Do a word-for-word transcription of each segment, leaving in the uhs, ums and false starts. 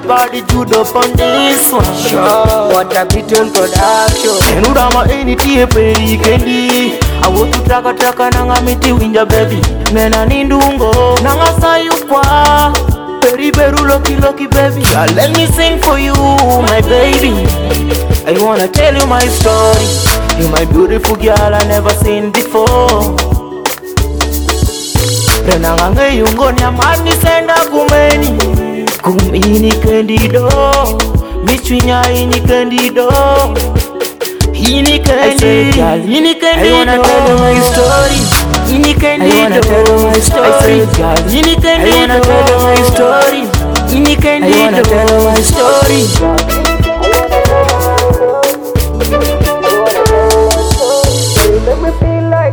body judo on this one. Sure, what a beaten production. Enurama any tea peri kendi. I want to track a track and nanga miti winja baby. Nena nindungo nanga sayukwa. Peri beru lucky lucky baby. Yeah, let me sing for you, my baby. I wanna tell you my story. You my beautiful girl I never seen before. Renanga ngeyungo nyamani senda kumeni. Kumini kendido. Michwinya ini kendido. Ini kendido. Ini kendido. I wanna tell you my story. Ini kendido. I wanna tell you my story. Ini kendido. I wanna tell you my story. Ini kendido. I wanna tell you my story. Make me feel like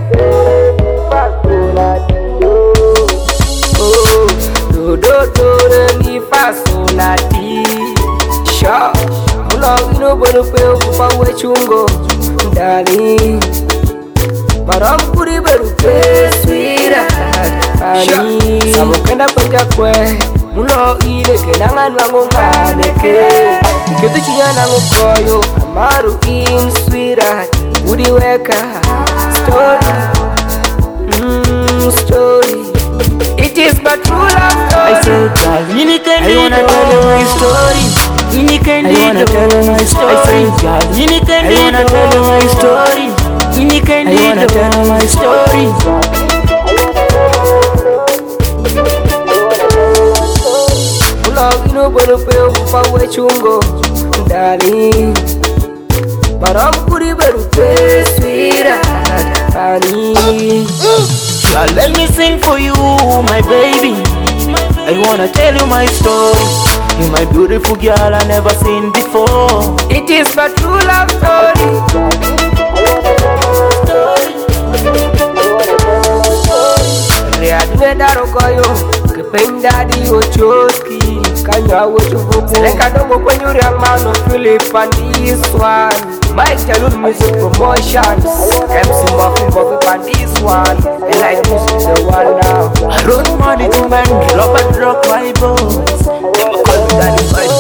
oh, do do do re mi fa so la ti. Sure, ulo ino bono pe okupa wechungo, darling. Maram kuri beru pe sweetheart, ani. Samu kenda panja kwe, ulo ile kenanga nwango ngane ke. Iketu chinya nango koyo, amaru in sweetheart. Woody Weka story, mm, story. It is my true love story. I said, girl, ini kendido. I wanna tell you my story. Ini kendido. I wanna tell you my story. I said, girl, ini kendido. I wanna tell you my story. Ini kendido. I wanna tell you my story. Ulo ino bono pe okupa wechungo, darling. Maram kuri beru pe sweetheart, honey. Yeah, let me sing for you, my baby. I wanna tell you my story. You my beautiful girl I never seen before. It is my true love story. Riadwe daro goyo, kependa di ochoski. Kanya wochuvuku, leka dongo kwenye riamano Philip and this one. Mike Jalul Music Promotions, M C Muffin Buffy and this one. They like music the one now. I run money to man, drop and drop my bones. They call me Daddy Boy.